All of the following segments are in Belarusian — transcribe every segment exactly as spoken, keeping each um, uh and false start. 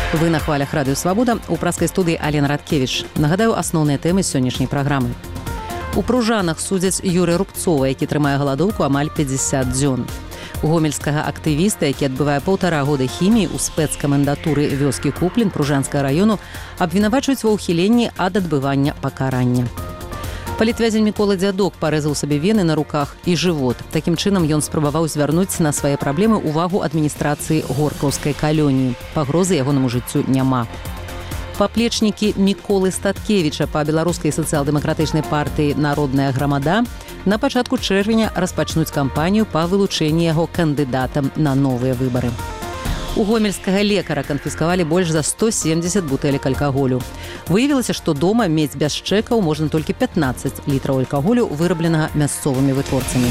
Вы на хвалях радыё Свабода, у праскай студыі Алена Радкевіч. Нагадаю асноўныя тэмы сённяшняй праграмы. У Пружанах судзяць Юрыя Рубцова, які трымае галадоўку амаль пяцьдзясят дзён. Гомельскага актывіста, які адбывае паўтара года хіміі ў спецкамендатуры вёскі Куплін Пружанскага раёну, абвінавачваюць ва ўхіленні ад адбывання пакарання. Палітвязень Мікола Дзядок парэзаў сабе вены на руках і жывот. Такім чынам ён спрабаваў звярнуць на свае праблемы ўвагу адміністрацыі горкаўскай калоніі. Пагрозы ягонаму жыццю няма. Паплечнікі Міколы Статкевіча па беларускай сацыял-дэмакратычнай партыі «Народная грамада» на пачатку чэрвеня распачнуць кампанію па вылучэнні яго кандыдатам на новыя выбары. У гомельскага лекара канфіскавалі больш за сто семдзесят бутэлек алкаголю. Выявілася, што дома мець без чэкаў можна толькі пятнаццаць літраў алкаголю, вырабленага мясцовымі вытворцамі.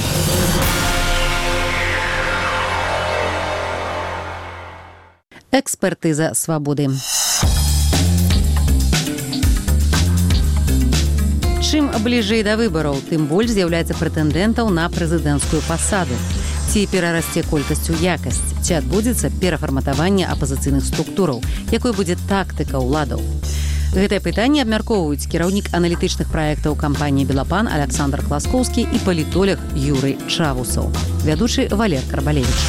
Экспертыза свабоды. Чым бліжэй да выбараў, тым больш з'яўляецца прэтэндэнтаў на прэзідэнцкую пасаду. Ці перарасце колькасцю якасць, ці адбудзецца перафарматаванне апазіцыйных структураў, якой будзе тактыка ўладаў. Гэтае пытанне абмяркоўваюць кіраўнік аналітычных праектаў кампаніі «Белапан» Александр Класкоўскі і палітолог Юрый Чавусаў. Вядучы Валер Карбалевіч.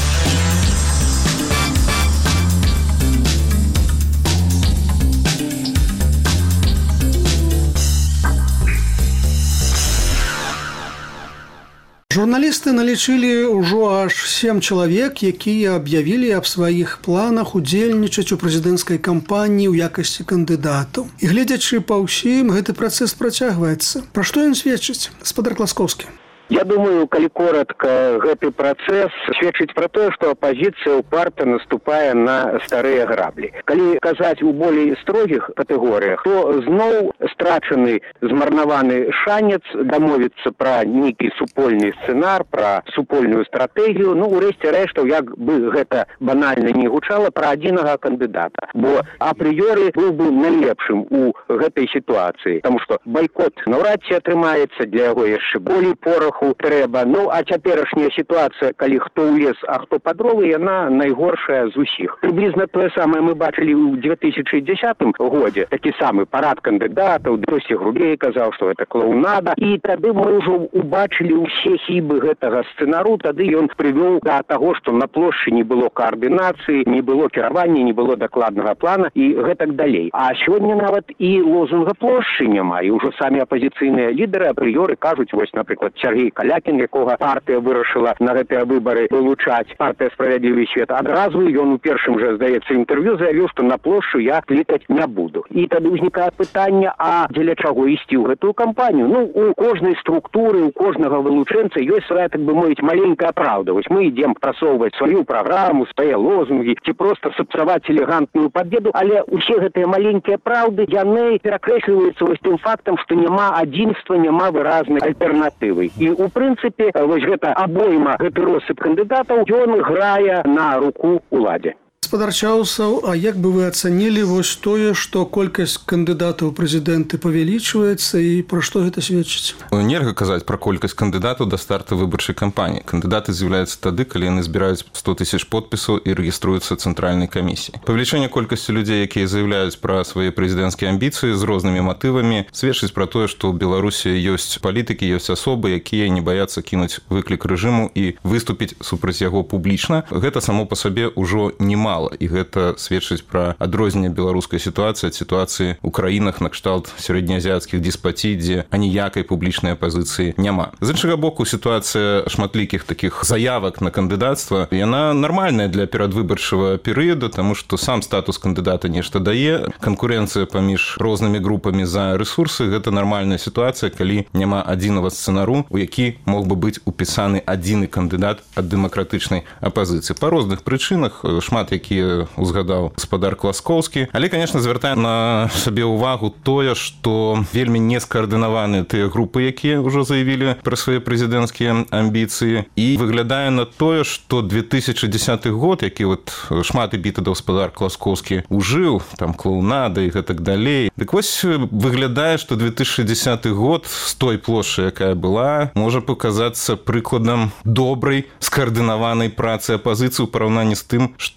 Журналісты налічылі ўжо аж сем чалавек, якія аб'явілі аб сваіх планах удзельнічаць у прэзідэнцкай кампаніі ў якасці кандыдатаў. І гледзячы па ўсім, гэты працэс працягваецца. Пра што ён сведчыць, гаспадар Класкоўскі? Я думаю, калі коротко, гэты працэс сведчыць пра тое, што апазіцыя ўпарта наступае на старыя граблі. Калі казаць у болей строгіх катэгорыях, то зноў страчаны, змарнаваны шанец дамовіцца пра нейкі супольны сцэнар, пра супольную стратэгію, ну, у рэшце рэштаў, як бы гэта банальна не гучала, пра адзінага кандыдата. Бо апрыёры быў бы найлепшым у гэтай сітуацыі, таму што байкот наўрад ці атрымаецца, для яго яшчэ болей пораху трэба. Ну, а цяперашняя сітуацыя, калі хто ў лес, а хто пад дровы, яна найгоршая з усіх. Прыблізна тое самае мы бачылі ў две тысячы дзесятым годзе. Такі самы парад кандыдатаў, Досі Грубей казаў, што гэта клоунада. І тады мы ўжо убачылі ўсе хібы гэтага сцэнару. Тады ён прывёў да таго, што на плошчы не было каардынацыі, не было кіравання, не было дакладнага плана і гэтак далей. А сёння нават і лозунга плошчы няма. І ўжо самі апазіцыйныя лідары, апрыёры кажуць, вось, напрыклад, Сергей Калякін, якога партыя вырашыла на гэтыя выбары вылучаць, партыя «Справядлівы свет». Адразу ён у першым жа, здаецца, інтэрв'ю заявіў, што на плошчу я клікаць не буду. І тады ўзнікае пытанне, а дзеля чаго ісці ў гэтую кампанію? Ну, у кожнай структуры, у кожнага вылучэнца ёсць свая, так бы мовіць, маленькая праўда. Вось мы ідзем прасоўваць сваю праграму, свае лозунгі, ці проста сапсаваць элегантную пабеду, але ўсе гэтыя маленькія праўды, яны перакрэсліваюцца вось тым фактам, што няма адзінства, няма выразнай альтэрнатывы. І у прынцыпе, вось гэта абойма, гэты россып кандыдатаў, ён грае на руку уладзе. Гаспадар Чавусаў, а як бы вы ацанілі вось тое, што колькасць кандыдатаў у прэзідэнты павялічваецца і пра што гэта сведчыць? Нельга казаць пра колькасць кандыдатаў да старту выбарчай кампаніі. Кандыдаты з'яўляюцца тады, калі яны збіраюць сто тысяч подпісаў і рэгіструюцца цэнтральнай камісіяй. Павелічэнне колькасці людзей, якія заяўляюць пра свае прэзідэнцкія амбіцыі з рознымі матывамі, сведчыць пра тое, што ў Беларусі ёсць палітыкі, ёсць асобы, якія не баяцца кінуць выклік рэжыму і выступіць супраць яго публічна. Гэта само па сабе ўжо немало. І гэта сведчыць пра адрозненне беларускай сітуацыі ад сітуацыі ў краінах накшталт сярэднеазіяцкіх деспатій, дзе аніякай публічнай апазіцыі няма. З іншага боку, сітуацыя шматлікіх такіх заявак на кандыдацтва, яна нармальная для перадвыбарчага перыяду, таму што сам статус кандыдата нешта дае. Канкурэнцыя паміж рознымі групамі за рэсурсы – гэта нармальная сітуацыя, калі няма адзінага сцэнару, у які мог бы быць упісаны адзіны кандыдат ад дэмакратычнай апазіцыі. Па розных прычынах, шмат які якія узгадаў гаспадар Класкоўскі. Але, конечно, звяртае на сабе ўвагу тое, што вельмі не скаардынаваны тыя групы, якія ўжо заявілі пра свае прэзідэнцкія амбіцыі. І выглядае на тое, што две тысячы дзесяты год, які вот шмат эпітэтаў гаспадар Класкоўскі ужыў, там клоунада і гэтак далей. Дык вось выглядае, што две тысячы дзесяты год з той плошчы, якая была, можа паказацца прыкладам добрай скаардынаванай працы апазіцыі ў параўнанні з тым, што нас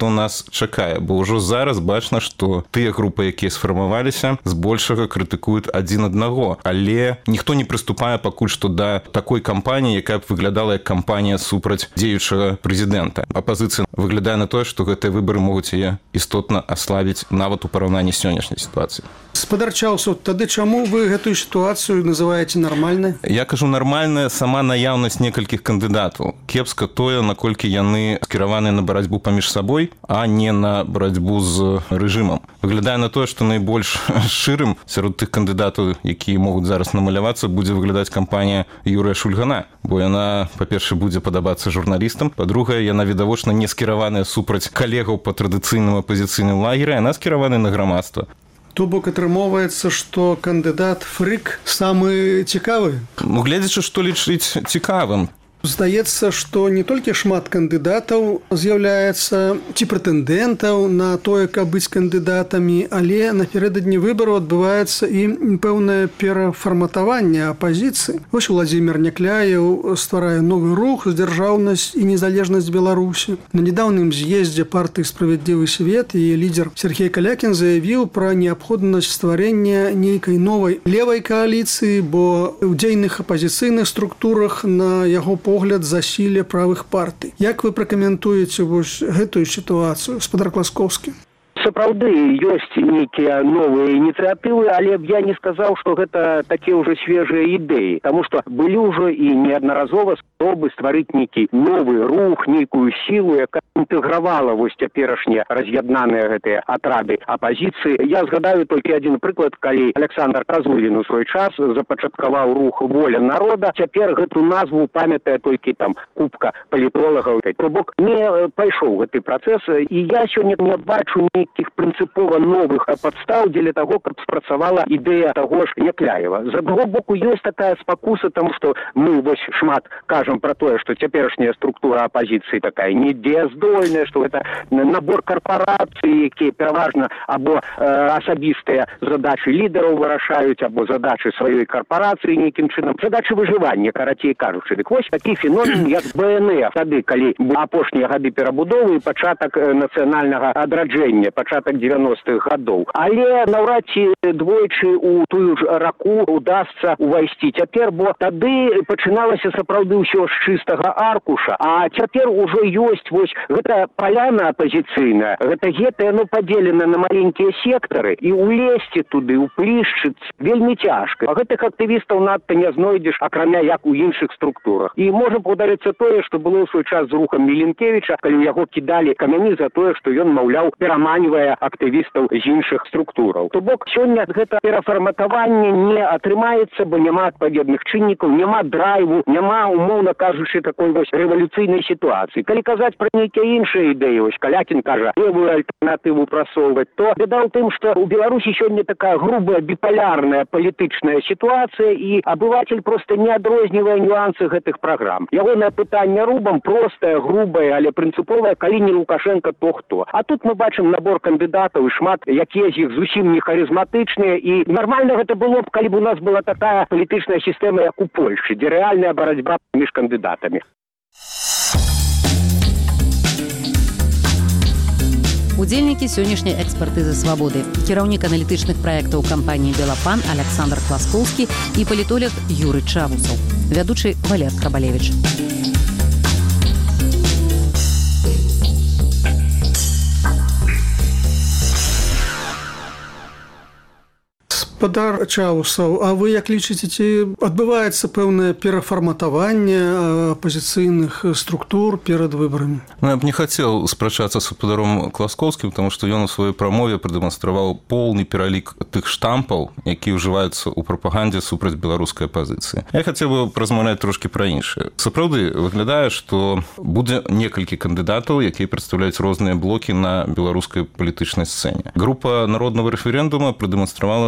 працэс чакае, бо ўжо зараз бачна, што тыя групы, якія сфармаваліся, збольшага крытыкуюць адзін аднаго, але ніхто не прыступае пакуль што да такой кампаніі, якая б выглядала як кампанія супраць дзеючага прэзідэнта. Апазіцыя выглядае на тое, што гэтыя выбары могуць яе істотна аслабіць нават у параўнанні з сённяшняй сітуацыі. Спадар Чаусаў, тады чаму вы гэтую сітуацыю называеце нармальнай? Я кажу, нармальная сама наяўнасць некалькіх кандыдатаў. Кепска тое, наколькі яны скіраваны на барацьбу паміж сабой, а не на барацьбу з рэжымам. Выглядае на тое, што найбольш шчырым сярод тых кандыдатаў, якія могуць зараз намалявацца, будзе выглядаць кампанія Юрыя Шульгана, бо яна, па-першае, будзе падабацца журналістам, па-другае, яна відавочна не скіраваная супраць калегаў па традыцыйным апазіцыйным лагеры, яна скіравана на грамадства. То бок атрымоўваецца, што кандыдат фрык самы цікавы? Ну, гледзячы, што лічыць цікавым. Здаецца, што не толькі шмат кандыдатаў з'яўляецца ці прэтэндэнтаў на тое, каб быць кандыдатамі, але напярэдадні выбару адбываецца і пэўнае перафарматаванне апазіцыі. Вось Уладзімір Някляеў стварае новы рух «Дзяржаўнасць і незалежнасць Беларусі». На нядаўным з'ездзе партыі «Справядлівы свет» яе лідер Сергей Калякін заявіў пра неабходнасць стварэння нейкай новай левай кааліцыі, бо ў дзейных апазіцыйных структурах на яго погляд погляд засілля правых партый. Як вы пракаментуеце вось гэтую сітуацыю, спадар Класкоўскі? Сапраўды ёсць нейкія новыя ініцыятывы, але б я не сказаў, што гэта такія ўжо свежыя ідэі, таму што былі ўжо і неаднаразова спробы стварыць нейкі новы рух, нейкую сілу, якая інтэгравала вось цяперашнія раз'яднаныя гэтыя атрады апазіцыі. Я згадаю толькі адзін прыклад, калі Александр Казулін у свой час запачаткаваў рух «Воля народа», цяпер гэту назву памятае толькі там купка палітолагаў. То бок не пайшоў гэты працэс, і я сёння не бачу ні нейкіх прынцыпова новых падстаў дзеля таго, каб спрацавала ідэя таго ж Някляева. З аднаго боку, ёсць такая спакуса, таму што мы вось шмат кажам пра тое, што цяперашняя структура апазіцыі такая недзеяздольная, што гэта набор карпорацый, якія пераважна або э, асабістыя задачы лідараў вырашаюць, або задачы сваёй карпорацыі нейкім чынам, задачы выжывання, карацей кажучы. Дык вось такі феномен, як бэ эн эф, тады, калі апошнія гады перабудовы і пачатак нацыянальнага адраджэння, пачатак дзевяностых гадоў. Але наўрад ці двойчы у тую ж раку удасца увайсці цяпер, бо тады пачыналася сапраўды ўсё з чыстага аркуша, а цяпер ужо ёсць вось гэта паляна апазіцыйная, гэта гета, яно падзелена на маленькія сектары, і улезці туды, уплішчыць вельмі цяжка. А гэтых актывістаў надта не знойдзеш, акрамя як у іншых структурах. І можа паўдарыцца тое, што было ў свой час з рухам Міленкевіча, калі яго кідалі камяні за тое, што ён, маўляў, пераманьвае актывістаў з іншых структураў. То бок, сёння гэта перафарматаванне не атрымаецца, бо няма адпаведных чыннікаў, няма драйву, няма, умоўна кажучы, такой вось рэвалюцыйнай сітуацыі. Калі казаць пра нейкія іншыя ідэі, ось Калякін кажа, левую альтэрнатыву прасоўваць, то беда ў тым, што ў Беларусі сёння такая грубая біпалярная палітычная сітуацыя, і абыватель проста не адрознівае нюансы гэтых праграм. Ягонае пытанне рубам простае, грубае, але прынцыповае, калі не Лукашенко, то хто. А тут мы бачым набор кандыдатаў і шмат, якія з іх зусім не харызматычныя, і нармальна гэта было б, калі б у нас была такая палітычная сістэма, як у Польшчы, дзе рэальная барацьба між кандыдатамі. Удзельнікі сённяшняй экспертызы «Свабоды». Кіраўнік аналітычных праектаў кампаніі «Белапан» Александр Класкоўскі і палітолог Юры Чавусаў. Вядучы Валер Крабалевіч. Спадар Чаусаў, а вы як лічыце, ці адбываецца пэўнае перафарматаванне апазіцыйных структур перад выбарамі? Ну, я б не хацеў спрачацца з спадаром Класкоўскім, таму што ён у сваёй прамове прадэманстраваў поўны пералік тых штампаў, якія ўжываюцца ў прапагандзе супраць беларускай апазіцыі. Я хацеў бы размаўляць трошкі пра іншае. Сапраўды выглядае, што будзе некалькі кандыдатаў, якія прадстаўляюць розныя блокі на беларускай палітычнай сцэне. Група народнага рэферэндума прадэманстравала здольнасць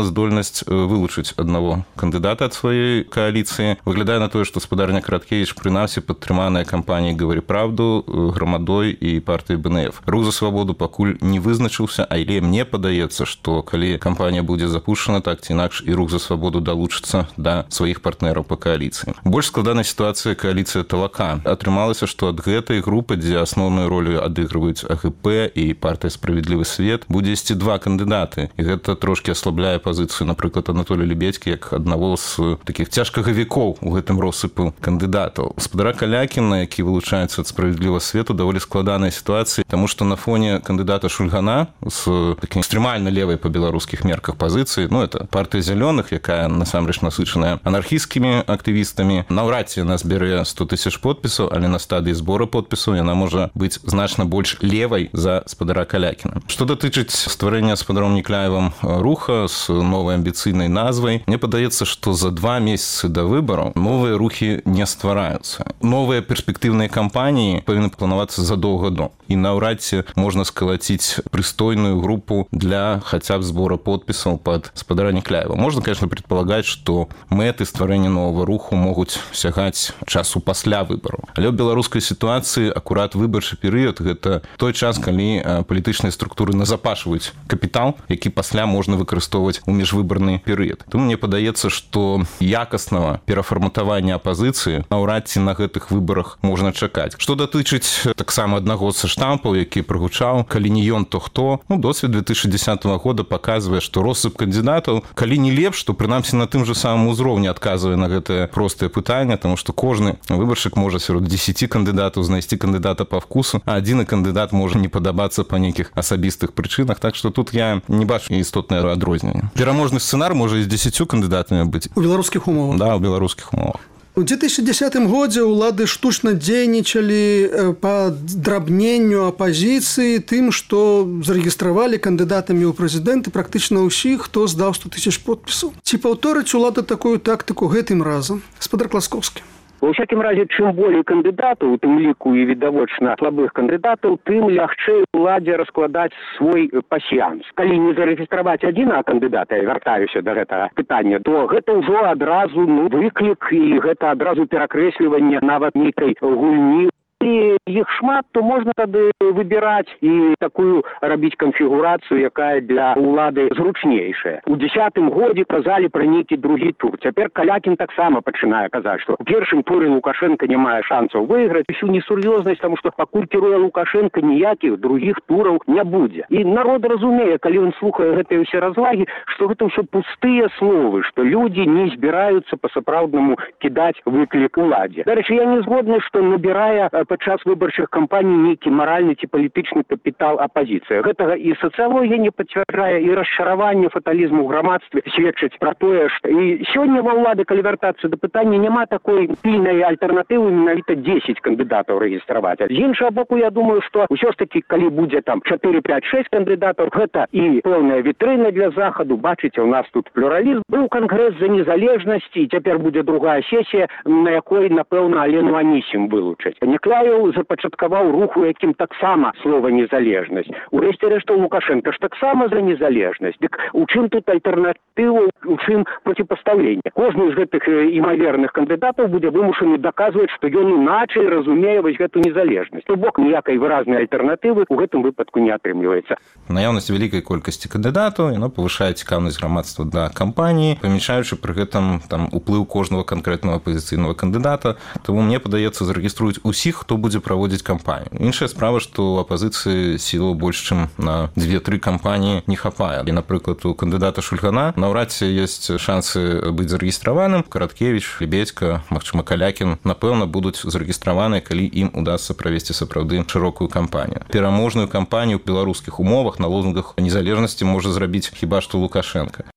магчымасць вылучыць аднаго кандыдата ад сваёй кааліцыі. Выглядае на тое, што спадарня Караткевіч прынамсі падтрыманая кампаніяй «Говори правду», Грамадой і партыяй бэ эн эф. Рух за свабоду пакуль не вызначыўся, але мне падаецца, што калі кампанія будзе запушчана, так ці інакш і рух за свабоду далучыцца да сваіх партнераў па кааліцыі. Больш складаная сітуацыя кааліцыя Талака. Атрымалася, што ад гэтай групы, дзе асноўную ролю адыгрываюць а гэ пэ і партыя «Справядлівы свет», будзе ісці два кандыдаты. І гэта трошкі аслабляе пазіцыю, напрыклад, Анатолія Лебедзькі, як аднаго з такіх цяжкагавікоў у гэтым россыпу кандыдатаў. Спадара Калякіна, які вылучаецца ад «Справядлівага свету», даволі складаная сітуацыя, таму што на фоне кандыдата Шульгана з такім экстрэмальна левай па беларускіх мерках пазіцыі, ну, это партыя зялёных, якая насамрэч насычаная анархісцкімі актывістамі, наўрад ці яна збярэ сто тысяч подпісаў, але на стадыі збора подпісаў яна можа быць значна больш левай за спадара Калякіна. Што датычыць стварэння спадаром Некляевым руха з новай амбіцыйнай назвай, мне падаецца, што за два месяцы да выбараў новыя рухі не ствараюцца. Новыя перспектыўныя кампаніі павінны планавацца задоўга до. І наўрад ці можна скалаціць прыстойную групу для хаця б збора подпісаў пад спадара Некляева. Можно, конечно, предполагать, что мэты стварэння новага руху могуць сягаць часу пасля выбараў. Але ў беларускай сітуацыі акурат выбарчы перыяд – гэта той час, калі палітычныя структуры назапашваюць капітал, які пасля можна выкарыстоўваць у міжвыбарны перыяд. Тому мне падаецца, што якаснага перафарматавання апазіцыі наўрад ці на гэтых выбарах можна чакаць. Што датычыць таксама аднаго са штампаў, які прагучаў, калі не ён, то хто? Ну, досвед две тысячи десятого года паказвае, што россып кандыдатаў, калі не лепш, то прынамсі на тым жа самым узроўні адказвае на гэтае простае пытанне, таму што кожны выбаршчык можа сярод дзесяці кандыдатаў знайсці кандыдата па вкусу, а адзіны кандыдат можа не падабацца па нейкіх асабістых прычынах, так што тут я не бачу істотнае адрозненне. Пераможны сцэнар можа і з дзесяцю кандыдатамі быць. У беларускіх умовах? Да, у беларускіх умовах. У две тысячи десятым годзе ўлады штучна дзейнічалі па драбненню апазіцыі тым, што зарэгістравалі кандыдатамі ў прэзідэнты практычна ўсіх, хто здаў сто тысяч подпісаў. Ці паўторыць улада такую тактыку гэтым разам? Спадар Класкоўскі. У всякім разе, чым болей кандыдатаў, у тым ліку і відавочна слабых кандыдатаў, тым лягчэй уладзе раскладаць свой пасьянс. Калі не зарэгістраваць адзінага кандыдата, я вяртаюся да гэтага пытання, то гэта ўжо адразу ну, выклік і гэта адразу перакрэсліванне нават нейкай гульні. І іх шмат, то можна тады выбіраць і такую рабіць канфігурацыю, якая для улады зручнейшая. У дзесятым годзе казалі пра нейкі другі тур. Цяпер Калякін таксама пачынае казаць, што у першым туры Лукашенко не мае шансаў выйграць. Усю несур'ёзнасць, таму што пакуль кіруе Лукашенко, ніякіх другіх тураў не будзе. І народ разумее, калі ён слухае гэтыя ўсе развагі, што гэта ўсё пустыя словы, што людзі не збіраюцца па-сапраўднаму кідаць выклік уладзе. Дарэчы, я не згодны, што набірае падчас выбарчых кампаній нейкі маральны ці палітычны капітал апазіцыя. Гэтага і сацыялогія не пацвярджае, і расчараванне фаталізму ў грамадстве сведчыць пра тое, што і сёння ва ўлады, калі вяртацца да пытання, няма такой пільнай альтэрнатывы менавіта дзесяць кандыдатаў рэгістраваць. З іншага боку, я думаю, што ўсё ж такі, калі будзе там чатыры пяць шэсць кандыдатаў, гэта і пэўная вітрына для захаду. Бачыце, у нас тут плюралізм. Быў кангрэс за незалежнасць, і цяпер будзе другая сесія, на якой, напэўна, Алену Анісім вылучаць. Некляеў запачаткаваў рух, у якім таксама слова незалежнасць. Урэшце рэшта Лукашенко ж таксама за незалежнасць. Дык у чым тут альтэрнатыва, у чым проціпастаўленне? Кожны з гэтых імаверных кандыдатаў будзе вымушаны даказваць, што ён іначай разумее вось гэту незалежнасць. То бок ніякай выразнай альтэрнатывы у гэтым выпадку не атрымліваецца. Наяўнасць вялікай колькасці кандыдатаў, яно павышае цікаўнасць грамадства да кампаніі, памяншаючы пры гэтым там уплыў кожнага канкрэтнага апазіцыйнага кандыдата. Таму мне падаецца, зарэгіструюць усіх, хто будзе праводзіць кампанію. Іншая справа, што у апазіцыі сілаў больш, чым на дзве-тры кампаніі не хапае. І, напрыклад, у кандыдата Шульгана наўрад ці ёсць шансы быць зарэгістраваным. Караткевіч, Лебедзька, магчыма, Калякін, напэўна, будуць зарэгістраваныя, калі ім удасца правесці сапраўды шырокую кампанію. Пераможную кампанію ў беларускіх умовах на лозунгах незалежнасці можа зрабіць хіба што Лукашенко.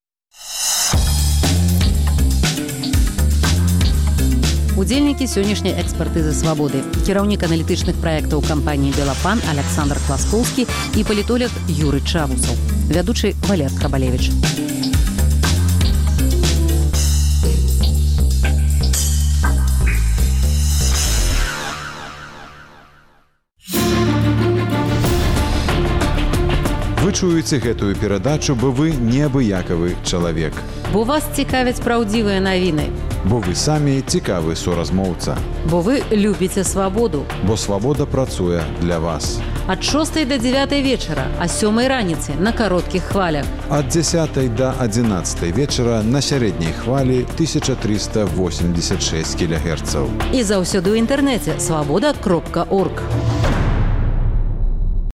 Удзельнікі сённяшняй экспертызы свабоды. Кіраўнік аналітычных праектаў кампаніі «Белапан» Александр Класкоўскі і палітолог Юрый Чавусаў. Вядучы Валер Крабалевіч. Вы Вы чуеце гэтую перадачу, бо вы неабыякавы чалавек. Бо вас цікавяць праўдзівыя навіны. Бо вы самі цікавы суразмоўца. Бо вы любіце свабоду. Бо свабода працуе для вас. Ад шостай да дзявятай вечара, а сёмай раніцы на кароткіх хвалях. Ад дзясятай да адзінаццатай вечара на сярэдняй хвалі тысяча трыста восемьдесят шесть кілогерцаў. І заўсёды ў інтэрнэце свабода кропка орг.